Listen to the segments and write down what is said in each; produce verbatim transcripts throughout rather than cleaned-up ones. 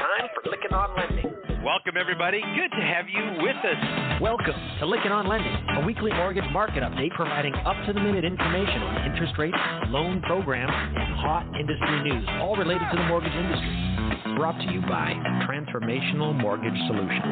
time for Lykken on Lending. Welcome, everybody. Good to have you with us. Welcome to Lykken on Lending, a weekly mortgage market update providing up-to-the-minute information on interest rates, loan programs, and hot industry news, all related to the mortgage industry. Brought to you by Transformational Mortgage Solutions.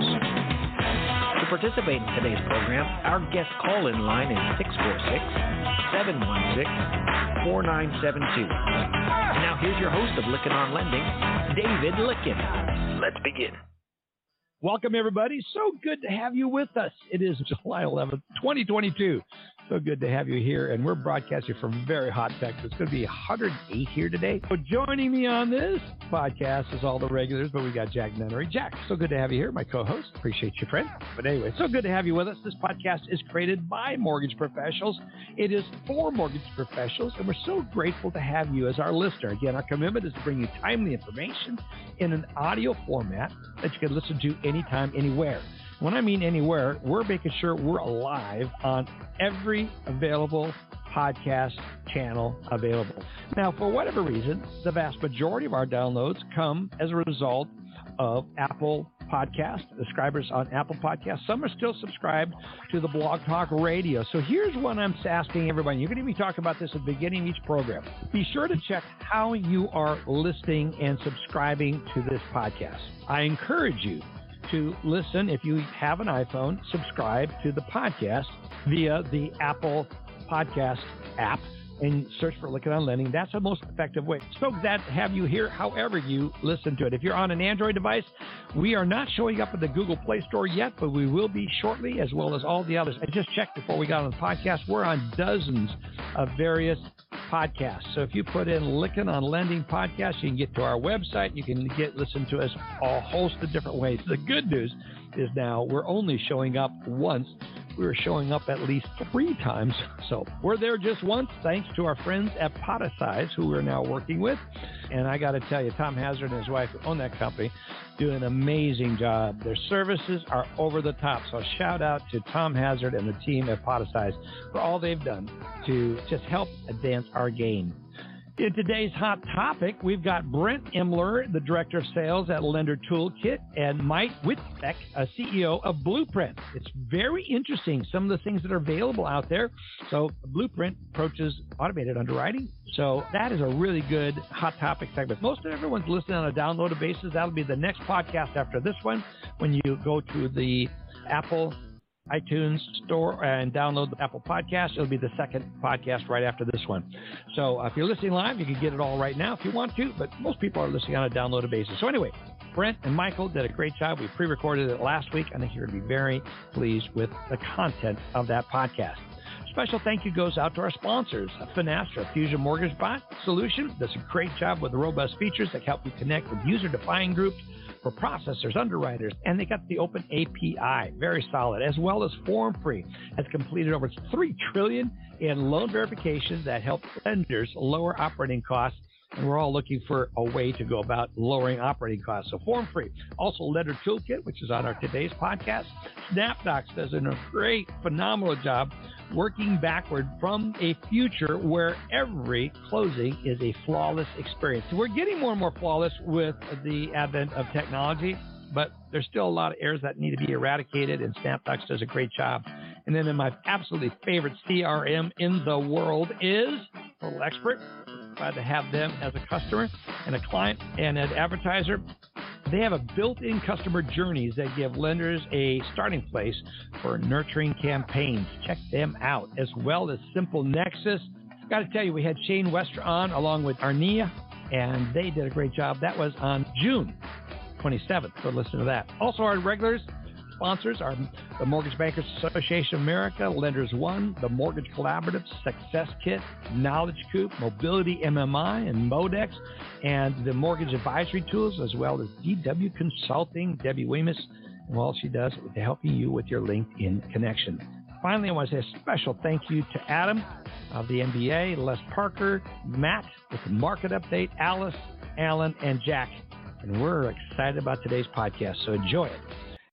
To participate in today's program, our guest call-in line is six four six, seven one six, four nine seven two. And now here's your host of Lykken on Lending, David Lykken. Let's begin. Welcome, everybody. So good to have you with us. It is July eleventh, twenty twenty-two. So good to have you here, and we're broadcasting from very hot Texas. It's going to be one hundred eight here today. So joining me on this podcast is all the regulars, but we got Jack Nunnery. Jack, so good to have you here, my co-host. Appreciate you, friend. But anyway, so good to have you with us. This podcast is created by mortgage professionals. It is for mortgage professionals, and we're so grateful to have you as our listener. Again, our commitment is to bring you timely information in an audio format that you can listen to anytime, anywhere. When I mean anywhere, we're making sure we're alive on every available podcast channel available. Now, for whatever reason, the vast majority of our downloads come as a result of Apple Podcast, subscribers on Apple Podcasts. Some are still subscribed to the Blog Talk Radio. So here's what I'm asking everybody. You're going to be talking about this at the beginning of each program. Be sure to check how you are listening and subscribing to this podcast. I encourage you to listen, if you have an iPhone, subscribe to the podcast via the Apple Podcast app and search for Lykken on Lending. That's the most effective way. So glad to have you here however you listen to it. If you're on an Android device, we are not showing up in the Google Play Store yet, but we will be shortly, as well as all the others. I just checked before we got on the podcast. We're on dozens of various podcasts. So if you put in Lykken on Lending podcast, you can get to our website. You can get listen to us a host of different ways. The good news is now we're only showing up once. We were showing up at least three times. So we're there just once, thanks to our friends at Podicize, who we're now working with. And I got to tell you, Tom Hazard and his wife who own that company do an amazing job. Their services are over the top. So shout out to Tom Hazard and the team at Podicize for all they've done to just help advance our game. In today's hot topic, we've got Brent Imler, the Director of Sales at Lender Toolkit, and Mike Witzbeck, a C E O of Blueprint. It's very interesting, some of the things that are available out there. So Blueprint approaches automated underwriting. So that is a really good hot topic segment. Most of everyone's listening on a downloaded basis. That'll be the next podcast after this one when you go to the Apple iTunes store and download the Apple Podcast. It'll be the second podcast right after this one. So uh, if you're listening live, you can get it all right now if you want to, but most people are listening on a downloaded basis. So anyway, Brent and Michael did a great job. We pre-recorded it last week. I think you're going to be very pleased with the content of that podcast. Special thank you goes out to our sponsors, Finastra, Fusion Mortgage Bot Solution. Does a great job with the robust features that help you connect with user-defined groups for processors, underwriters, and they got the open A P I, very solid, as well as FormFree has completed over three trillion dollars in loan verifications that help lenders lower operating costs. And we're all looking for a way to go about lowering operating costs. So FormFree, also Lender Toolkit, which is on our today's podcast. SnapDocs does a great, phenomenal job working backward from a future where every closing is a flawless experience. So we're getting more and more flawless with the advent of technology, but there's still a lot of errors that need to be eradicated, and SnapDocs does a great job. And then my absolutely favorite C R M in the world is Total Expert. Glad to have them as a customer and a client and an advertiser. They have a built-in customer journeys that give lenders a starting place for nurturing campaigns. Check them out, as well as Simple Nexus. Got to tell you, we had Shane Wester on along with Arnia, and they did a great job. That was on June twenty-seventh, so listen to that. Also, our regulars, sponsors are the Mortgage Bankers Association of America, Lenders One, the Mortgage Collaborative, Success Kit, Knowledge Coop, Mobility M M I, and Modex, and the Mortgage Advisory Tools, as well as D W Consulting, Debbie Weemus, and all she does is helping you with your LinkedIn connection. Finally, I want to say a special thank you to Adam of the N B A, Les Parker, Matt with the Market Update, Alice, Alan, and Jack. And we're excited about today's podcast, so enjoy it.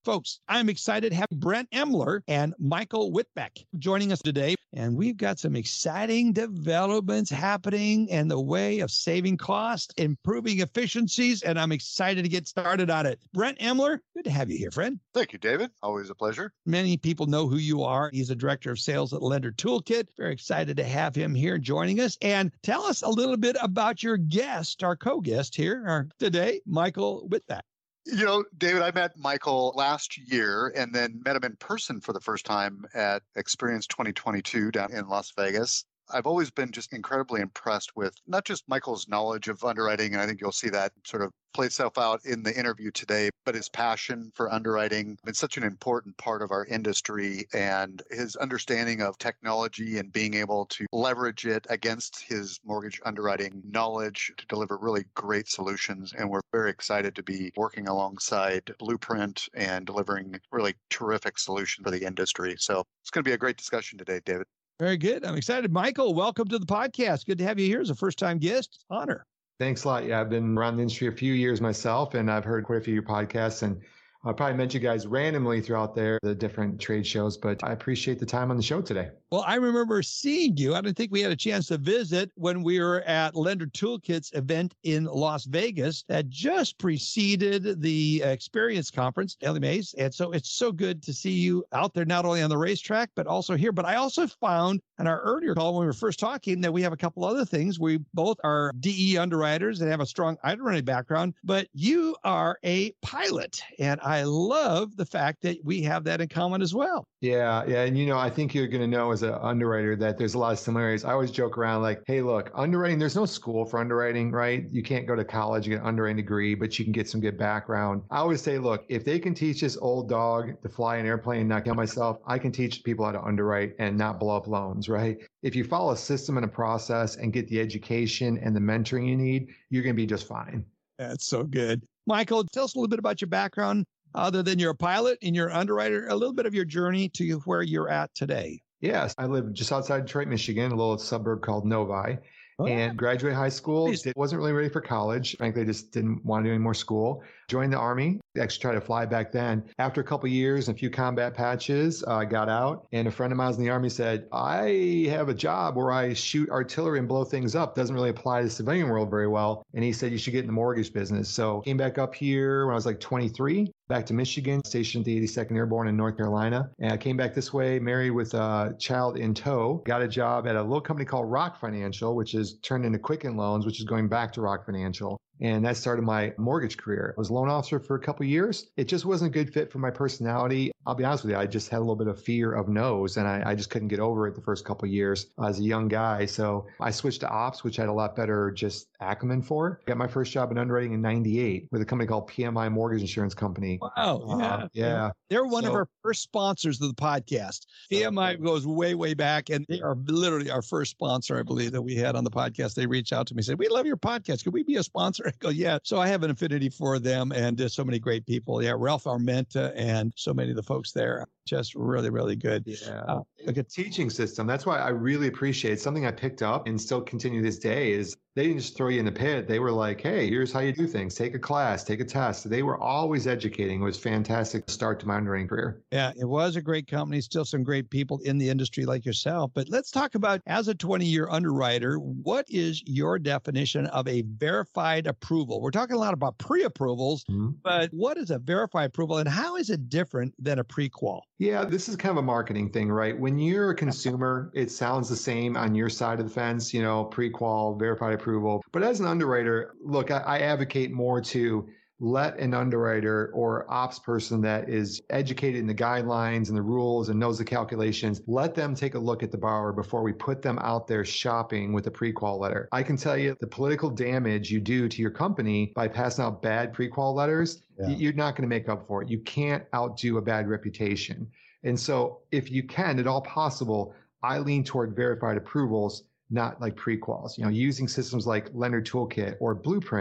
Folks, I'm excited to have Brent Emler and Michael Whitbeck joining us today. And we've got some exciting developments happening in the way of saving costs, improving efficiencies, and I'm excited to get started on it. Brent Emler, good to have you here, friend. Thank you, David. Always a pleasure. Many people know who you are. He's a director of sales at Lender Toolkit. Very excited to have him here joining us. And tell us a little bit about your guest, our co-guest here our, today, Michael Whitbeck. You know, David, I met Michael last year and then met him in person for the first time at Experience twenty twenty-two down in Las Vegas. I've always been just incredibly impressed with not just Michael's knowledge of underwriting, and I think you'll see that sort of play itself out in the interview today, but his passion for underwriting. It's such an important part of our industry, and his understanding of technology and being able to leverage it against his mortgage underwriting knowledge to deliver really great solutions. And we're very excited to be working alongside Blueprint and delivering really terrific solutions for the industry. So it's going to be a great discussion today, David. Very good. I'm excited. Michael, welcome to the podcast. Good to have you here as a first-time guest. Honor. Thanks a lot. Yeah, I've been around the industry a few years myself, and I've heard quite a few of your podcasts, and I'll probably met you guys randomly throughout there, the different trade shows, but I appreciate the time on the show today. Well, I remember seeing you. I don't think we had a chance to visit when we were at Lender Toolkit's event in Las Vegas that just preceded the Experience Conference, Ellie Mays. And so it's so good to see you out there, not only on the racetrack, but also here. But I also found in our earlier call when we were first talking that we have a couple other things. We both are D E underwriters and have a strong underwriting background, but you are a pilot. And I love the fact that we have that in common as well. Yeah, yeah. And, you know, I think you're going to know as an underwriter that there's a lot of similarities. I always joke around like, hey, look, underwriting, there's no school for underwriting, right? You can't go to college and get an underwriting degree, but you can get some good background. I always say, look, if they can teach this old dog to fly an airplane and not kill myself, I can teach people how to underwrite and not blow up loans, right? If you follow a system and a process and get the education and the mentoring you need, you're going to be just fine. That's so good. Michael, tell us a little bit about your background. Other than you're a pilot and you're an underwriter, a little bit of your journey to where you're at today. Yes, I live just outside Detroit, Michigan, a little suburb called Novi. Oh, and yeah. Graduated high school, wasn't really ready for college. Frankly, I just didn't want to do any more school. Joined the Army, actually tried to fly back then. After a couple of years and a few combat patches, I uh, got out. And a friend of mine was in the Army said, I have a job where I shoot artillery and blow things up. Doesn't really apply to the civilian world very well. And he said, you should get in the mortgage business. So came back up here when I was like twenty-three. Back to Michigan, stationed at the eighty-second Airborne in North Carolina. And I came back this way, married with a child in tow. Got a job at a little company called Rock Financial, which is turned into Quicken Loans, which is going back to Rock Financial. And that started my mortgage career. I was a loan officer for a couple of years. It just wasn't a good fit for my personality. I'll be honest with you, I just had a little bit of fear of no's, and I, I just couldn't get over it the first couple of years as a young guy. So I switched to ops, which I had a lot better just acumen for. Got my first job in underwriting in ninety-eight with a company called P M I Mortgage Insurance Company. Wow. Yeah. Uh, yeah. They're one so, of our first sponsors of the podcast. P M I goes way, way back, and they are literally our first sponsor, I believe, that we had on the podcast. They reached out to me and said, we love your podcast. Could we be a sponsor? I go, yeah. So I have an affinity for them and just so many great people. Yeah. Ralph Armenta and so many of the folks there. Just really, really good. Yeah. Uh, like a teaching system. That's why I really appreciate something I picked up and still continue this day is they didn't just throw you in the pit. They were like, hey, here's how you do things. Take a class, take a test. They were always educating. It was fantastic start to my underwriting career. Yeah, it was a great company. Still some great people in the industry like yourself. But let's talk about, as a twenty-year underwriter, what is your definition of a verified approval? We're talking a lot about pre-approvals, mm-hmm. but what is a verified approval and how is it different than a pre-qual? Yeah, this is kind of a marketing thing, right? When you're a consumer, it sounds the same on your side of the fence, you know, pre-qual, verified approval. But as an underwriter, look, I, I advocate more to let an underwriter or ops person that is educated in the guidelines and the rules and knows the calculations, let them take a look at the borrower before we put them out there shopping with a pre-qual letter. I can tell you the political damage you do to your company by passing out bad pre-qual letters, yeah. you're not going to make up for it. You can't outdo a bad reputation. And so if you can, at all possible, I lean toward verified approvals, not like pre-quals. You know, using systems like Lender Toolkit or Blueprint,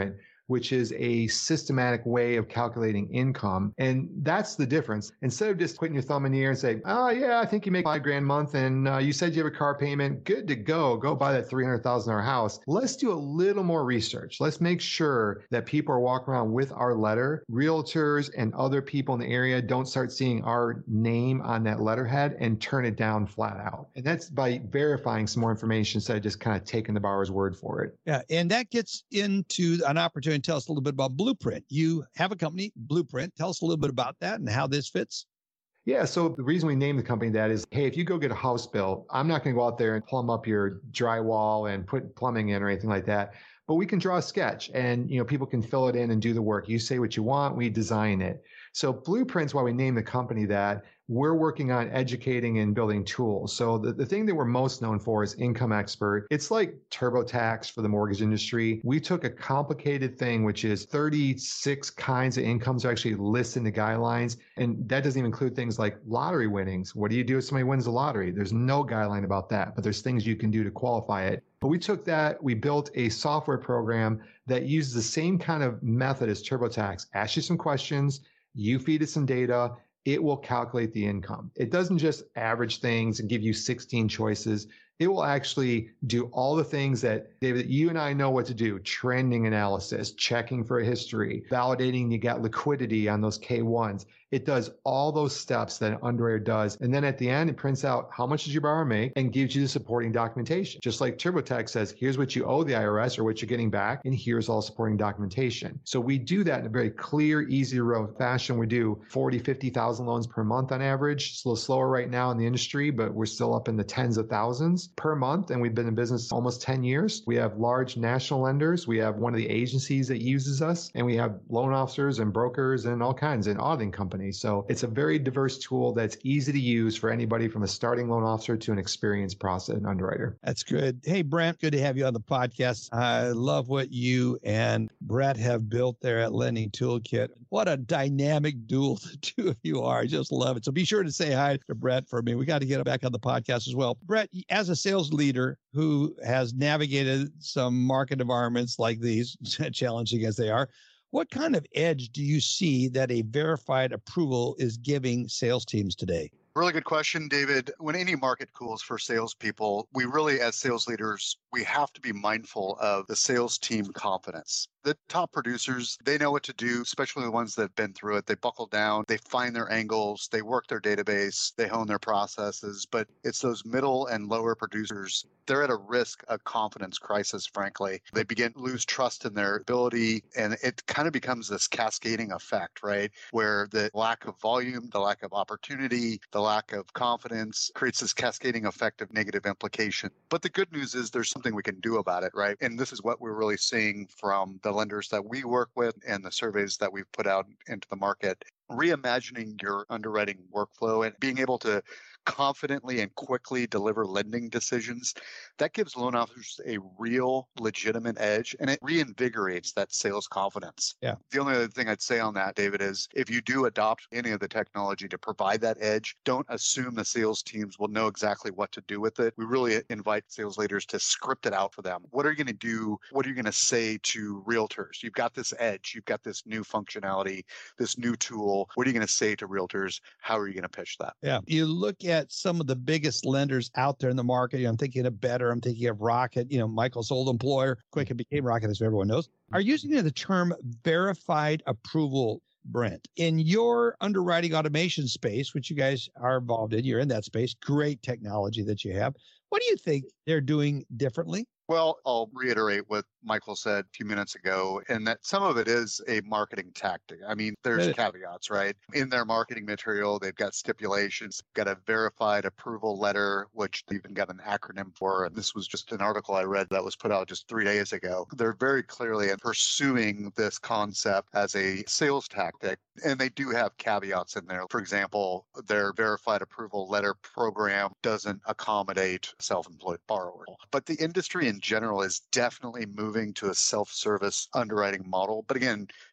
which is a systematic way of calculating income. And that's the difference. Instead of just putting your thumb in the air and say, oh, yeah, I think you make five grand a month and uh, you said you have a car payment. Good to go. Go buy that three hundred thousand dollars house. Let's do a little more research. Let's make sure that people are walking around with our letter. Realtors and other people in the area don't start seeing our name on that letterhead and turn it down flat out. And that's by verifying some more information instead of just kind of taking the borrower's word for it. Yeah. And that gets into an opportunity to tell us a little bit about Blueprint. You have a company, Blueprint. Tell us a little bit about that and how this fits. Yeah, so the reason we named the company that is, hey, if you go get a house built, I'm not going to go out there and plumb up your drywall and put plumbing in or anything like that. But we can draw a sketch and, you know, people can fill it in and do the work. You say what you want, we design it. So Blueprint's why we named the company that. We're working on educating and building tools. So the, the thing that we're most known for is Income Expert. It's like TurboTax for the mortgage industry. We took a complicated thing, which is thirty-six kinds of incomes are actually listed in the guidelines. And that doesn't even include things like lottery winnings. What do you do if somebody wins the lottery? There's no guideline about that, but there's things you can do to qualify it. But we took that, we built a software program that uses the same kind of method as TurboTax. Ask you some questions, you feed it some data, it will calculate the income. It doesn't just average things and give you sixteen choices. It will actually do all the things that, David, you and I know what to do. Trending analysis, checking for a history, validating you got liquidity on those K ones. It does all those steps that an underwriter does. And then at the end, it prints out how much does your borrower make and gives you the supporting documentation. Just like TurboTax says, here's what you owe the I R S or what you're getting back, and here's all supporting documentation. So we do that in a very clear, easy to row fashion. We do forty, fifty thousand loans per month on average. It's a little slower right now in the industry, but we're still up in the tens of thousands per month. And we've been in business almost ten years. We have large national lenders. We have one of the agencies that uses us, and we have loan officers and brokers and all kinds and auditing companies. So it's a very diverse tool that's easy to use for anybody from a starting loan officer to an experienced process and underwriter. That's good. Hey, Brent, good to have you on the podcast. I love what you and Brett have built there at Lending Toolkit. What a dynamic duo the two of you are. I just love it. So be sure to say hi to Brett for me. We got to get him back on the podcast as well. Brett, as a sales leader who has navigated some market environments like these, challenging as they are, what kind of edge do you see that a verified approval is giving sales teams today? Really good question, David. When any market cools for salespeople, we really, as sales leaders, we have to be mindful of the sales team confidence. The top producers, they know what to do, especially the ones that have been through it. They buckle down, they find their angles, they work their database, they hone their processes. But it's those middle and lower producers, they're at a risk of confidence crisis, frankly. They begin to lose trust in their ability, and it kind of becomes this cascading effect, right? Where the lack of volume, the lack of opportunity, the lack of confidence creates this cascading effect of negative implication. But the good news is there's something we can do about it, right? And this is what we're really seeing from the lenders that we work with and the surveys that we've put out into the market. Reimagining your underwriting workflow and being able to confidently and quickly deliver lending decisions, that gives loan officers a real legitimate edge, and it reinvigorates that sales confidence. Yeah. The only other thing I'd say on that, David, is if you do adopt any of the technology to provide that edge, don't assume the sales teams will know exactly what to do with it. We really invite sales leaders to script it out for them. What are you going to do? What are you going to say to realtors? You've got this edge. You've got this new functionality, this new tool. What are you going to say to realtors? How are you going to pitch that? Yeah. You look at some of the biggest lenders out there in the market. You know, I'm thinking of Better. I'm thinking of Rocket. You know, Michael's old employer, Quicken became Rocket, as everyone knows, are using the term verified approval. Brent, in your underwriting automation space, which you guys are involved in, you're in that space, great technology that you have. What do you think they're doing differently? Well, I'll reiterate what Michael said a few minutes ago, and that some of it is a marketing tactic. I mean, there's caveats, right? In their marketing material, they've got stipulations, got a verified approval letter, which they even got an acronym for. And this was just an article I read that was put out just three days ago. They're very clearly pursuing this concept as a sales tactic, and they do have caveats in there. For example, their verified approval letter program doesn't accommodate self-employed borrowers. But the industry in general is definitely moving to a self-service underwriting model. But again,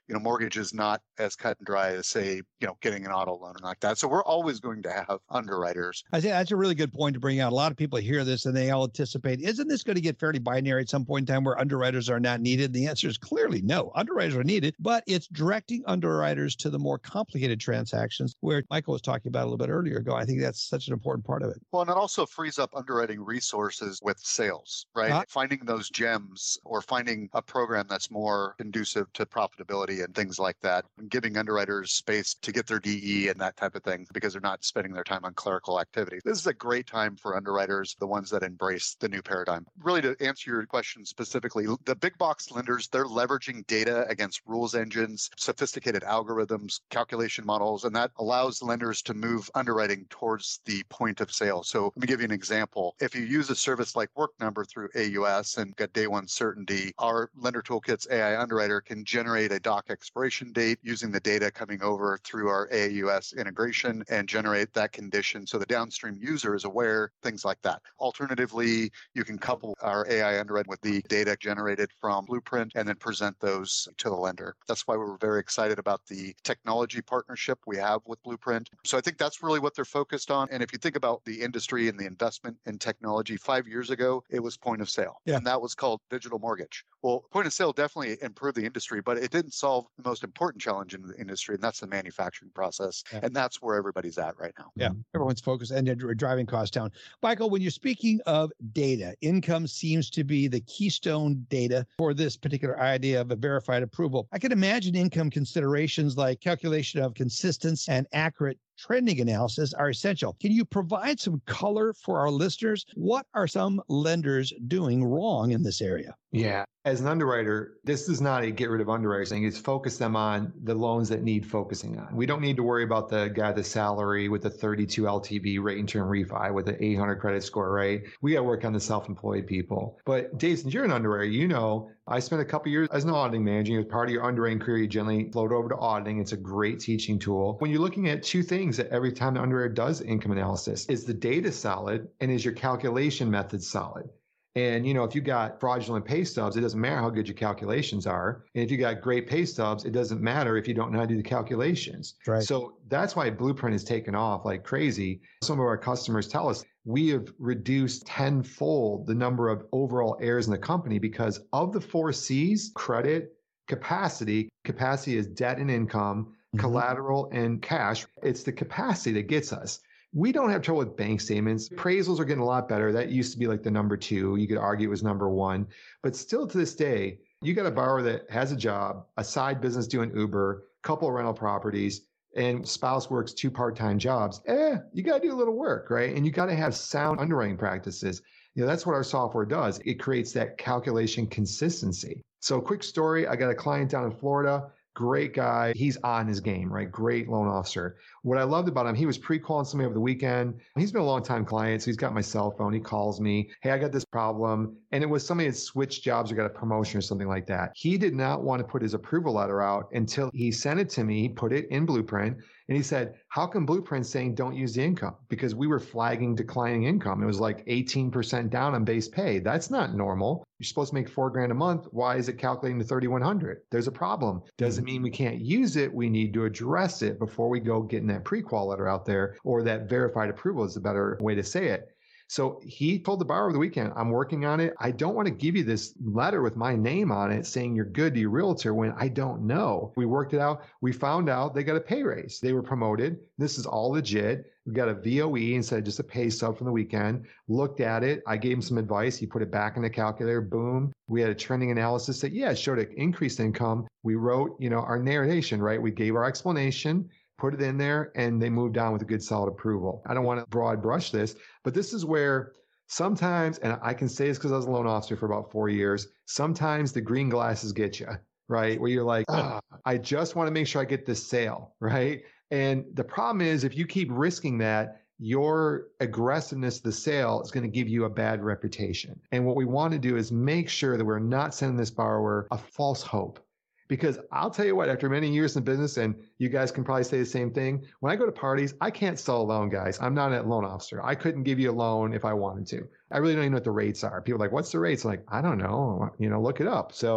you know, mortgage is not as cut and dry as, say, you know, getting an auto loan or like that. So we're always going to have underwriters. I think that's a really good point to bring out. A lot of people hear this and they all anticipate, isn't this going to get fairly binary at some point in time where underwriters are not needed? The answer is clearly no. Underwriters are needed, but it's directing underwriters to the more complicated transactions where Michael was talking about a little bit earlier ago. I think that's such an important part of it. Well, and it also frees up underwriting resources with sales, right? Uh-huh. Finding those gems or finding a program that's more conducive to profitability and things like that, and giving underwriters space to get their D E and that type of thing because they're not spending their time on clerical activity. This is a great time for underwriters, the ones that embrace the new paradigm. Really, to answer your question specifically, the big box lenders, they're leveraging data against rules engines, sophisticated algorithms, calculation models, and that allows lenders to move underwriting towards the point of sale. So let me give you an example. If you use a service like Work Number through A U S and get day one certainty, our Lender Toolkit's A I Underwriter can generate a doc expiration date using the data coming over through our A U S integration and generate that condition so the downstream user is aware, things like that. Alternatively, you can couple our A I Underwriter with the data generated from Blueprint and then present those to the lender. That's why we're very excited about the technology partnership we have with Blueprint. So I think that's really what they're focused on. And if you think about the industry and the investment in technology, five years ago, it was point of sale. Yeah. And that was called digital mortgage. Well, point of sale definitely improved the industry, but it didn't solve the most important challenge in the industry, and that's the manufacturing process. Yeah. And that's where everybody's at right now. Yeah, everyone's focused and they're driving costs down. Michael, when you're speaking of data, income seems to be the keystone data for this particular idea of a verified approval. I can imagine income considerations like calculation of consistent and accurate trending analysis are essential. Can you provide some color for our listeners? What are some lenders doing wrong in this area? Yeah. As an underwriter, this is not a get rid of underwriters thing. It's focus them on the loans that need focusing on. We don't need to worry about the guy, the salary with the thirty-two L T V rate and term refi with the eight hundred credit score, right? We got to work on the self-employed people. But Dave, since you're an underwriter, you know, I spent a couple years as an auditing manager. As part of your underwriting career, you generally float over to auditing. It's a great teaching tool. When you're looking at two things that every time an underwriter does income analysis, is the data solid and is your calculation method solid? And, you know, if you got fraudulent pay stubs, it doesn't matter how good your calculations are. And if you got great pay stubs, it doesn't matter if you don't know how to do the calculations. Right. So that's why Blueprint has taken off like crazy. Some of our customers tell us we have reduced tenfold the number of overall errors in the company because of the four C's: credit, capacity. Capacity is debt and income, mm-hmm. collateral and cash. It's the capacity that gets us. We don't have trouble with bank statements. Appraisals are getting a lot better. That used to be like the number two. You could argue it was number one. But still to this day, you got a borrower that has a job, a side business doing Uber, couple of rental properties, and spouse works two part-time jobs. Eh, you got to do a little work, right? And you got to have sound underwriting practices. You know, that's what our software does. It creates that calculation consistency. So quick story. I got a client down in Florida. Great guy. He's on his game, right? Great loan officer. What I loved about him, he was pre-calling somebody over the weekend. He's been a long time client, so he's got my cell phone. He calls me, hey, I got this problem. And it was somebody that switched jobs or got a promotion or something like that. He did not want to put his approval letter out until he sent it to me, put it in Blueprint. And he said, how come Blueprint's saying don't use the income? Because we were flagging declining income. It was like eighteen percent down on base pay. That's not normal. You're supposed to make four grand a month. Why is it calculating to thirty-one hundred? There's a problem. Doesn't mean we can't use it. We need to address it before we go getting that pre-qual letter out there, or that verified approval is a better way to say it. So he told the borrower over the weekend, I'm working on it. I don't want to give you this letter with my name on it saying you're good to your realtor when I don't know. We worked it out. We found out they got a pay raise. They were promoted. This is all legit. We got a V O E instead of just a pay stub from the weekend. Looked at it. I gave him some advice. He put it back in the calculator. Boom. We had a trending analysis that, yeah, it showed an increased income. We wrote, you know, our narration, right? We gave our explanation, put it in there, and they moved on with a good solid approval. I don't want to broad brush this, but this is where sometimes, and I can say this because I was a loan officer for about four years, sometimes the green glasses get you, right? Where you're like, oh, I just want to make sure I get this sale, right? And the problem is if you keep risking that, your aggressiveness to the sale is going to give you a bad reputation. And what we want to do is make sure that we're not sending this borrower a false hope. Because I'll tell you what, after many years in business, and you guys can probably say the same thing, when I go to parties, I can't sell a loan, guys. I'm not a loan officer. I couldn't give you a loan if I wanted to. I really don't even know what the rates are. People are like, what's the rates? I'm like, I don't know. You know, look it up. So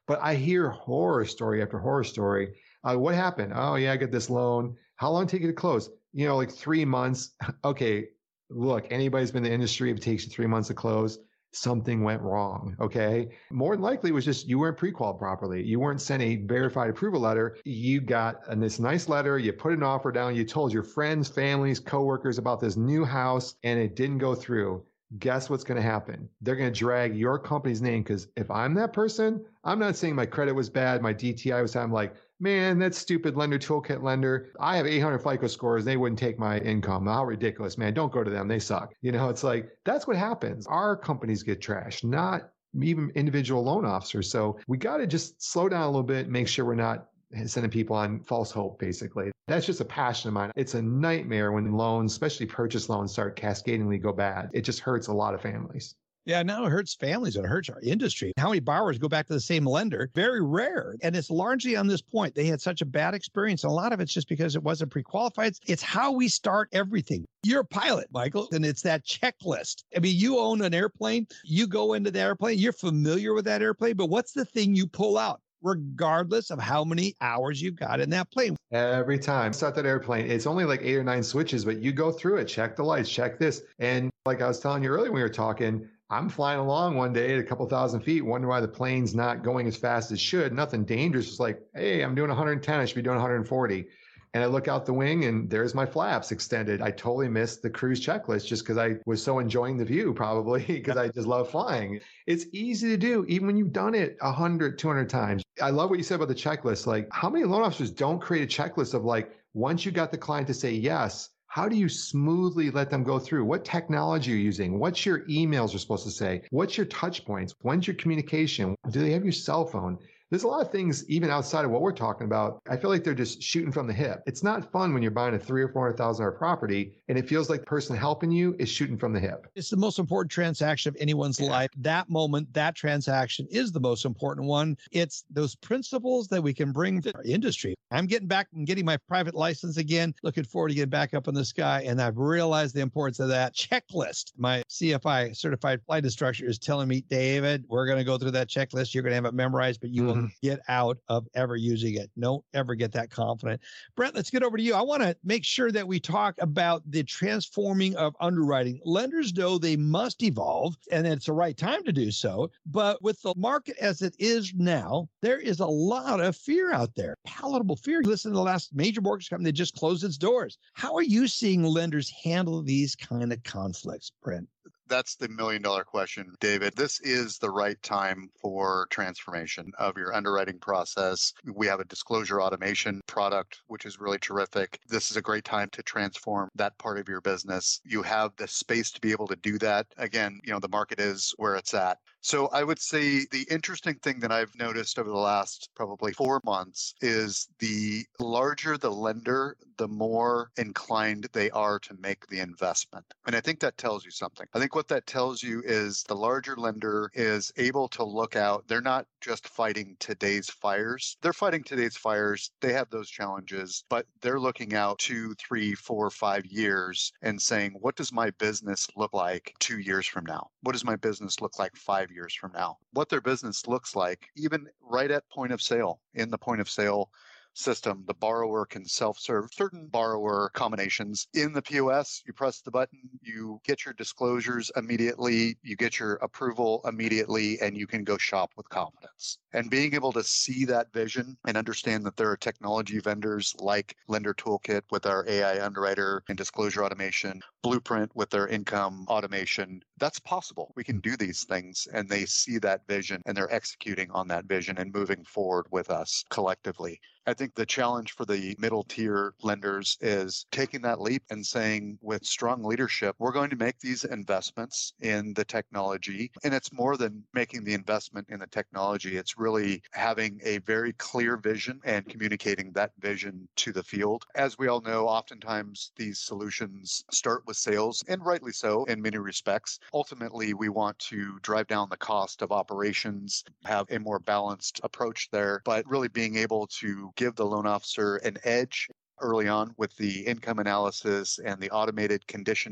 But I hear horror story after horror story. Uh, what happened? Oh, yeah, I got this loan. How long did it take you to close? You know, like three months. Okay, look, anybody's been in the industry, if it takes you three months to close, something went wrong. Okay. More than likely it was just you weren't pre-qualified properly. You weren't sent a verified approval letter. You got a, this nice letter. You put an offer down. You told your friends, families, coworkers about this new house and it didn't go through. Guess what's going to happen? They're going to drag your company's name because if I'm that person, I'm not saying my credit was bad, my D T I was, I'm like, man, that stupid lender toolkit lender. I have eight hundred FICO scores. They wouldn't take my income. How ridiculous, man. Don't go to them. They suck. You know, it's like, that's what happens. Our companies get trashed, not even individual loan officers. So we got to just slow down a little bit, make sure we're not sending people on false hope, basically. That's just a passion of mine. It's a nightmare when loans, especially purchase loans, start cascadingly go bad. It just hurts a lot of families. Yeah, now it hurts families. It hurts our industry. How many borrowers go back to the same lender? Very rare. And it's largely on this point. They had such a bad experience. And a lot of it's just because it wasn't pre-qualified. It's how we start everything. You're a pilot, Michael, and it's that checklist. I mean, you own an airplane. You go into the airplane. You're familiar with that airplane. But what's the thing you pull out, regardless of how many hours you've got in that plane? Every time. Start that airplane. It's only like eight or nine switches, but you go through it, check the lights, check this. And like I was telling you earlier when we were talking, I'm flying along one day at a couple thousand feet, wondering why the plane's not going as fast as it should. Nothing dangerous. It's like, hey, I'm doing one hundred ten. I should be doing one hundred forty. And I look out the wing and there's my flaps extended. I totally missed the cruise checklist just because I was so enjoying the view, probably because I just love flying. It's easy to do, even when you've done it one hundred, two hundred times. I love what you said about the checklist. Like, how many loan officers don't create a checklist of like, once you got the client to say yes, how do you smoothly let them go through? What technology are you using? What's your emails are supposed to say? What's your touch points? When's your communication? Do they have your cell phone? There's a lot of things, even outside of what we're talking about. I feel like they're just shooting from the hip. It's not fun when you're buying a three or four hundred thousand dollar property, and it feels like the person helping you is shooting from the hip. It's the most important transaction of anyone's yeah. life. That moment, that transaction is the most important one. It's those principles that we can bring to our industry. I'm getting back and getting my private license again. Looking forward to getting back up in the sky, and I've realized the importance of that checklist. My C F I, Certified Flight Instructor, is telling me, David, we're going to go through that checklist. You're going to have it memorized, but you mm-hmm. will get out of ever using it. Don't ever get that confident. Brent, let's get over to you. I want to make sure that we talk about the transforming of underwriting. Lenders know they must evolve, and it's the right time to do so. But with the market as it is now, there is a lot of fear out there, palatable fear. Listen to the last major mortgage company that just closed its doors. How are you seeing lenders handle these kind of conflicts, Brent? That's the million dollar question, David. This is the right time for transformation of your underwriting process. We have a disclosure automation product, which is really terrific. This is a great time to transform that part of your business. You have the space to be able to do that. Again, you know, the market is where it's at. So I would say the interesting thing that I've noticed over the last probably four months is the larger the lender, the more inclined they are to make the investment. And I think that tells you something. I think what that tells you is the larger lender is able to look out. They're not just fighting today's fires. They're fighting today's fires. They have those challenges, but they're looking out two, three, four, five years and saying, what does my business look like two years from now? What does my business look like five years from now? What their business looks like, even right at point of sale, in the point of sale system, the borrower can self-serve certain borrower combinations. In the P O S, you press the button, you get your disclosures immediately, you get your approval immediately, and you can go shop with confidence. And being able to see that vision and understand that there are technology vendors like Lender Toolkit with our A I underwriter and disclosure automation, Blueprint with their income automation, that's possible. We can do these things, and they see that vision and they're executing on that vision and moving forward with us collectively. I think the challenge for the middle tier lenders is taking that leap and saying, with strong leadership, we're going to make these investments in the technology. And it's more than making the investment in the technology. It's really having a very clear vision and communicating that vision to the field. As we all know, oftentimes these solutions start with sales, and rightly so in many respects. Ultimately, we want to drive down the cost of operations, have a more balanced approach there, but really being able to give the loan officer an edge early on with the income analysis and the automated conditioning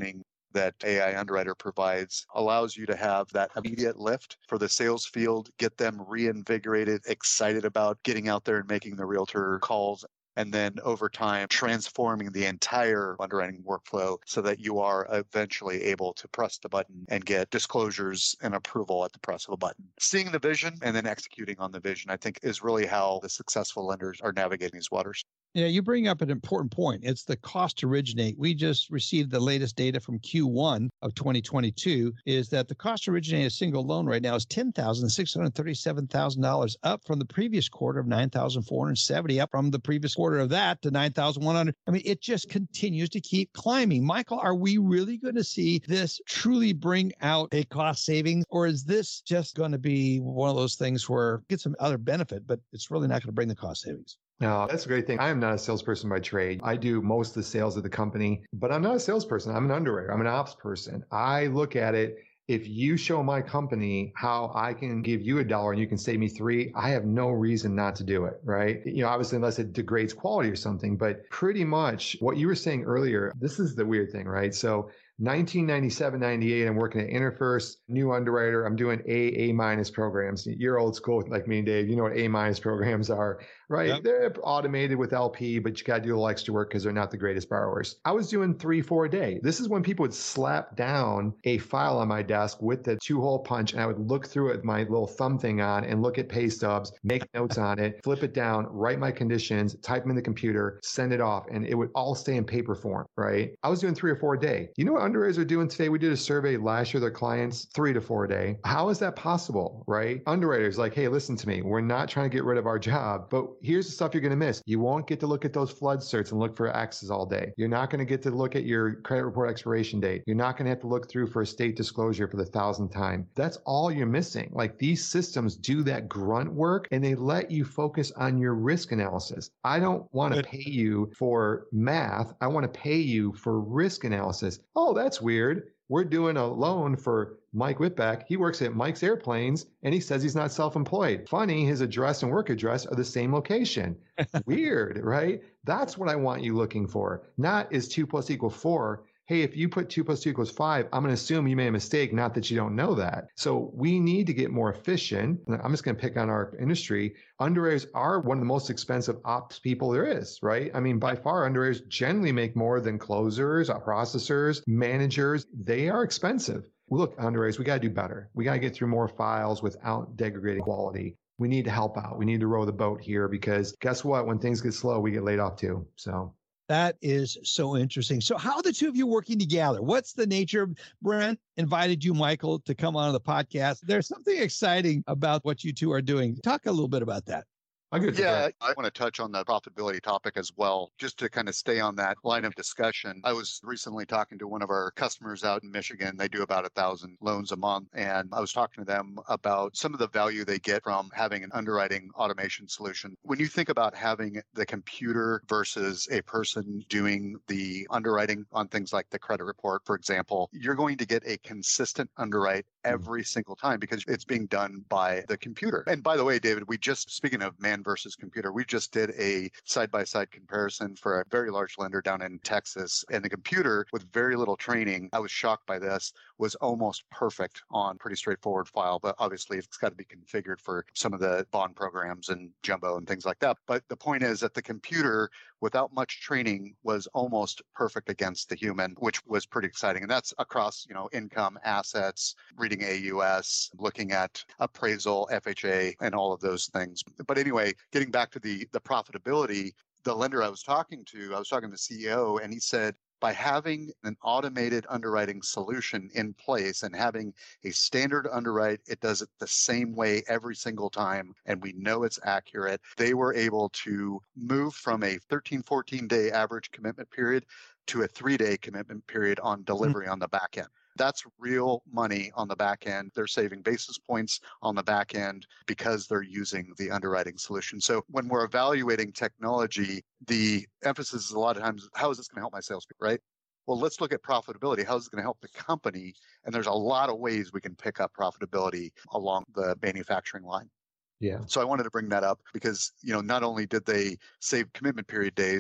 that A I Underwriter provides allows you to have that immediate lift for the sales field, get them reinvigorated, excited about getting out there and making the realtor calls. And then over time, transforming the entire underwriting workflow so that you are eventually able to press the button and get disclosures and approval at the press of a button. Seeing the vision and then executing on the vision, I think, is really how the successful lenders are navigating these waters. Yeah, you bring up an important point. It's the cost to originate. We just received the latest data from Q one of twenty twenty-two, is that the cost to originate a single loan right now is ten thousand six hundred thirty-seven dollars, up from the previous quarter of nine thousand four hundred seventy dollars, up from the previous quarter of that to nine thousand one hundred dollars. I mean, it just continues to keep climbing. Michael, are we really going to see this truly bring out a cost savings, or is this just going to be one of those things where get some other benefit, but it's really not going to bring the cost savings? No, that's a great thing. I am not a salesperson by trade. I do most of the sales of the company, but I'm not a salesperson. I'm an underwriter. I'm an ops person. I look at it. If you show my company how I can give you a dollar and you can save me three, I have no reason not to do it, right? You know, obviously, unless it degrades quality or something, but pretty much what you were saying earlier, this is the weird thing, right? So nineteen ninety-seven, ninety-eight, I'm working at InterFirst, new underwriter. I'm doing A, A minus programs. You're old school like me and Dave. You know what A minus programs are, right? Yep. They're automated with L P, but you got to do a little extra work because they're not the greatest borrowers. I was doing three, four a day. This is when people would slap down a file on my desk with the two hole punch, and I would look through it with my little thumb thing on and look at pay stubs, make notes on it, flip it down, write my conditions, type them in the computer, send it off, and it would all stay in paper form, right? I was doing three or four a day. You know what underwriters are doing today? We did a survey last year of their clients, three to four a day. How is that possible, right? Underwriters like, hey, listen to me. We're not trying to get rid of our job, but here's the stuff you're going to miss. You won't get to look at those flood certs and look for X's all day. You're not going to get to look at your credit report expiration date. You're not going to have to look through for a state disclosure for the thousandth time. That's all you're missing. Like, these systems do that grunt work and they let you focus on your risk analysis. I don't want to pay you for math. I want to pay you for risk analysis. Oh, that's weird. We're doing a loan for Mike Whitbeck. He works at Mike's Airplanes and he says he's not self-employed. Funny, his address and work address are the same location. Weird, right? That's what I want you looking for. Not is two plus equal four. Hey, if you put two plus two equals five, I'm going to assume you made a mistake, not that you don't know that. So we need to get more efficient. I'm just going to pick on our industry. Underwriters are one of the most expensive ops people there is, right? I mean, by far, underwriters generally make more than closers, processors, managers. They are expensive. Look, underwriters, we got to do better. We got to get through more files without degrading quality. We need to help out. We need to row the boat here because guess what? When things get slow, we get laid off too. So. That is so interesting. So how are the two of you working together? What's the nature? Brent invited you, Michael, to come on the podcast. There's something exciting about what you two are doing. Talk a little bit about that. Yeah, I want to touch on the profitability topic as well, just to kind of stay on that line of discussion. I was recently talking to one of our customers out in Michigan. They do about a thousand loans a month. And I was talking to them about some of the value they get from having an underwriting automation solution. When you think about having the computer versus a person doing the underwriting on things like the credit report, for example, you're going to get a consistent underwrite every single time because it's being done by the computer. And by the way, David, we just, speaking of man versus computer, we just did a side-by-side comparison for a very large lender down in Texas. And the computer, with very little training, I was shocked by this, was almost perfect on pretty straightforward file. But obviously, it's got to be configured for some of the bond programs and jumbo and things like that. But the point is that the computer, without much training, was almost perfect against the human, which was pretty exciting. And that's across, you know, income, assets, reading A U S, looking at appraisal, F H A, and all of those things. But anyway, getting back to the, the profitability, the lender I was talking to, I was talking to the C E O, and he said, by having an automated underwriting solution in place and having a standard underwrite, it does it the same way every single time, and we know it's accurate. They were able to move from a thirteen, fourteen day average commitment period to a three day commitment period on delivery mm-hmm. on the back end. That's real money on the back end. They're saving basis points on the back end because they're using the underwriting solution. So when we're evaluating technology, the emphasis is a lot of times, how is this going to help my salespeople, right? Well, let's look at profitability. How is it going to help the company? And there's a lot of ways we can pick up profitability along the manufacturing line. Yeah. So I wanted to bring that up because, you know, not only did they save commitment period days,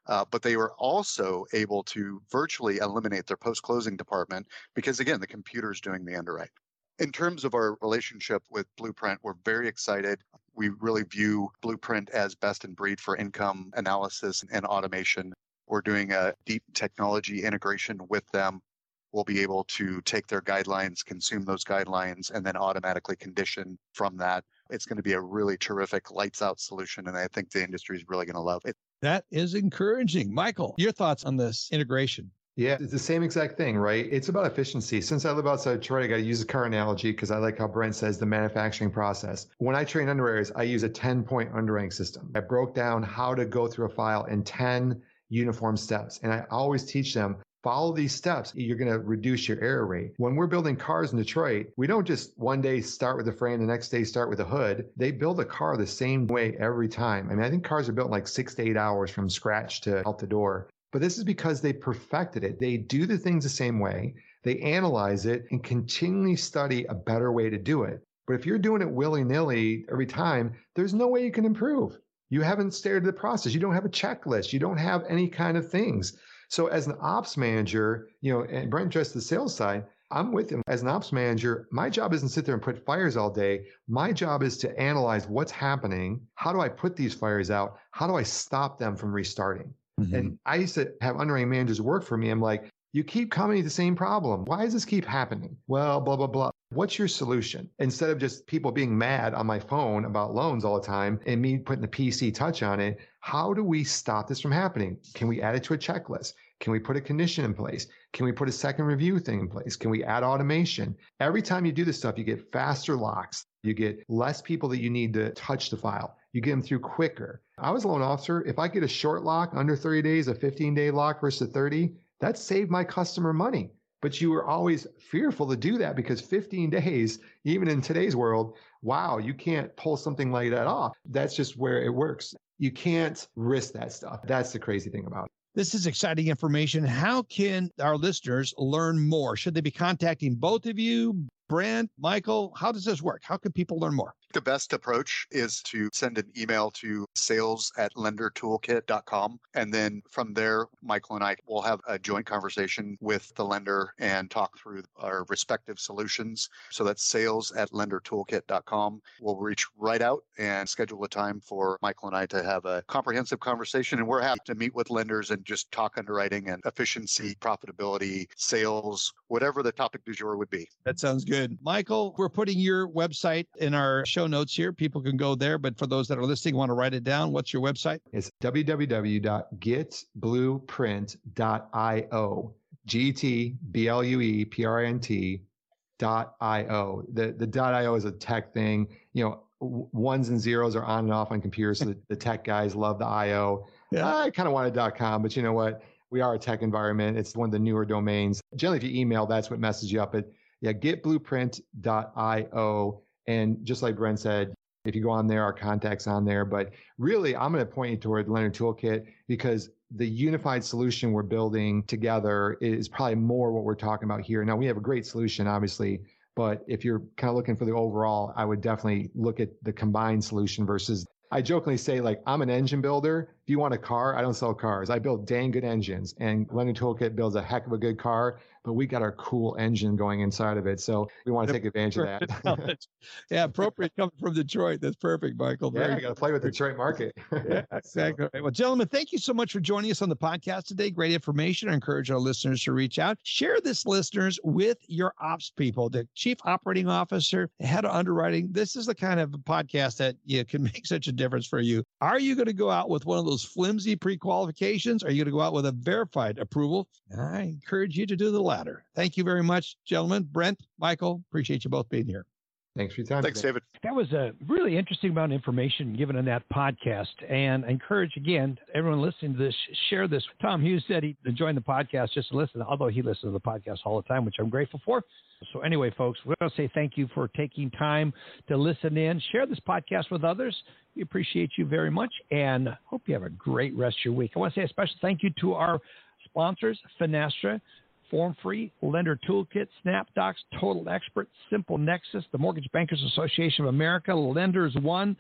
Uh, but they were also able to virtually eliminate their post-closing department because, again, the computer's doing the underwrite. In terms of our relationship with Blueprint, we're very excited. We really view Blueprint as best in breed for income analysis and automation. We're doing a deep technology integration with them. We'll be able to take their guidelines, consume those guidelines, and then automatically condition from that. It's going to be a really terrific lights out solution, and I think the industry is really going to love it. That is encouraging. Michael, your thoughts on this integration? Yeah, it's the same exact thing, right? It's about efficiency. Since I live outside Detroit, I got to use a car analogy because I like how Brent says the manufacturing process. When I train underwriters, I use a ten-point underwriting system. I broke down how to go through a file in ten uniform steps. And I always teach them, follow these steps. You're going to reduce your error rate. When we're building cars in Detroit, we don't just one day start with the frame, the next day start with the hood. They build a car the same way every time. I mean, I think cars are built in like six to eight hours from scratch to out the door. But this is because they perfected it. They do the things the same way. They analyze it and continually study a better way to do it. But if you're doing it willy-nilly every time, there's no way you can improve. You haven't started the process. You don't have a checklist. You don't have any kind of things. So as an ops manager, you know, and Brent addressed the sales side, I'm with him. As an ops manager, my job isn't to sit there and put fires all day. My job is to analyze what's happening. How do I put these fires out? How do I stop them from restarting? Mm-hmm. And I used to have underwriting managers work for me. I'm like, you keep coming to the same problem. Why does this keep happening? Well, blah, blah, blah. What's your solution? Instead of just people being mad on my phone about loans all the time and me putting the P C touch on it, how do we stop this from happening? Can we add it to a checklist? Can we put a condition in place? Can we put a second review thing in place? Can we add automation? Every time you do this stuff, you get faster locks. You get less people that you need to touch the file. You get them through quicker. I was a loan officer. If I get a short lock under thirty days, a fifteen day lock versus thirty, that saved my customer money. But you were always fearful to do that because fifteen days, even in today's world, wow, you can't pull something like that off. That's just where it works. You can't risk that stuff. That's the crazy thing about it. This is exciting information. How can our listeners learn more? Should they be contacting both of you, Brent, Michael? How does this work? How can people learn more? The best approach is to send an email to sales at lender toolkit dot com. And then from there, Michael and I will have a joint conversation with the lender and talk through our respective solutions. So that's sales at lender toolkit dot com. We'll reach right out and schedule a time for Michael and I to have a comprehensive conversation. And we're happy to meet with lenders and just talk underwriting and efficiency, profitability, sales, whatever the topic du jour would be. That sounds good. Michael, we're putting your website in our show notes here. People can go there, but for those that are listening, want to write it down, what's your website? It's w w w dot get blueprint dot i o. G T B L U E P R I N T dot I O. The the dot I O is a tech thing. You know, ones and zeros are on and off on computers. So the, the tech guys love the I O. Yeah. I kind of wanted .com, but you know what? We are a tech environment. It's one of the newer domains. Generally, if you email, that's what messes you up. But yeah, get blueprint dot I O. And just like Brent said, if you go on there, our contact's on there. But really, I'm going to point you toward Lender Toolkit because the unified solution we're building together is probably more what we're talking about here. Now, we have a great solution, obviously, but if you're kind of looking for the overall, I would definitely look at the combined solution versus, I jokingly say, like, I'm an engine builder. If you want a car, I don't sell cars. I build dang good engines. And Lender Toolkit builds a heck of a good car, but we got our cool engine going inside of it. So we want to take advantage of that. Yeah, appropriate coming from Detroit. That's perfect, Michael. Very yeah, I got to play with the Detroit market. Yeah, exactly. So. Well, gentlemen, thank you so much for joining us on the podcast today. Great information. I encourage our listeners to reach out. Share this, listeners, with your ops people, the chief operating officer, head of underwriting. This is the kind of podcast that you know, can make such a difference for you. Are you going to go out with one of those flimsy pre-qualifications? Are you going to go out with a verified approval? I encourage you to do the latter. Thank you very much, gentlemen. Brent, Michael, appreciate you both being here. Thanks for your time. Thanks, David. That was a really interesting amount of information given in that podcast. And I encourage, again, everyone listening to this, share this. Tom Hughes said he joined the podcast just to listen, although he listens to the podcast all the time, which I'm grateful for. So anyway, folks, we're going to say thank you for taking time to listen in. Share this podcast with others. We appreciate you very much and hope you have a great rest of your week. I want to say a special thank you to our sponsors, Finastra, Form Free, Lender Toolkit, SnapDocs, Total Expert, Simple Nexus, the Mortgage Bankers Association of America, Lenders One,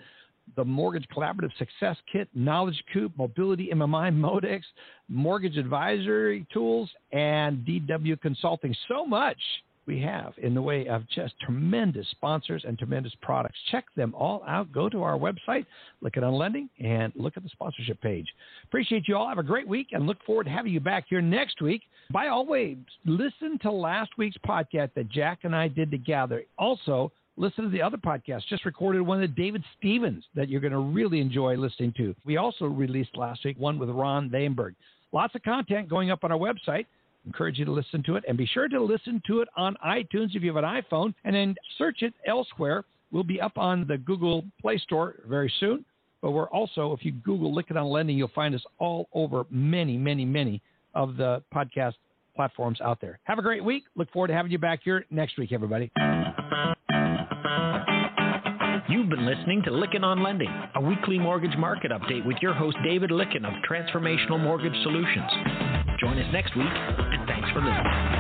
the Mortgage Collaborative Success Kit, Knowledge Coop, Mobility M M I, Modex, Mortgage Advisory Tools, and D W Consulting. So much we have in the way of just tremendous sponsors and tremendous products. Check them all out. Go to our website, look at on lending, and look at the sponsorship page. Appreciate you all. Have a great week and look forward to having you back here next week. By all ways, listen to last week's podcast that Jack and I did together. Also, listen to the other podcast. Just recorded one with David Stevens that you're going to really enjoy listening to. We also released last week one with Ron Vaimberg. Lots of content going up on our website. Encourage you to listen to it, and be sure to listen to it on iTunes if you have an iPhone, and then search it elsewhere. We'll be up on the Google Play Store very soon, but we're also, if you Google Lykken on Lending, you'll find us all over many, many, many of the podcast platforms out there. Have a great week. Look forward to having you back here next week, everybody. You've been listening to Lykken on Lending, a weekly mortgage market update with your host, David Lykken of Transformational Mortgage Solutions. Join us next week, and thanks for listening.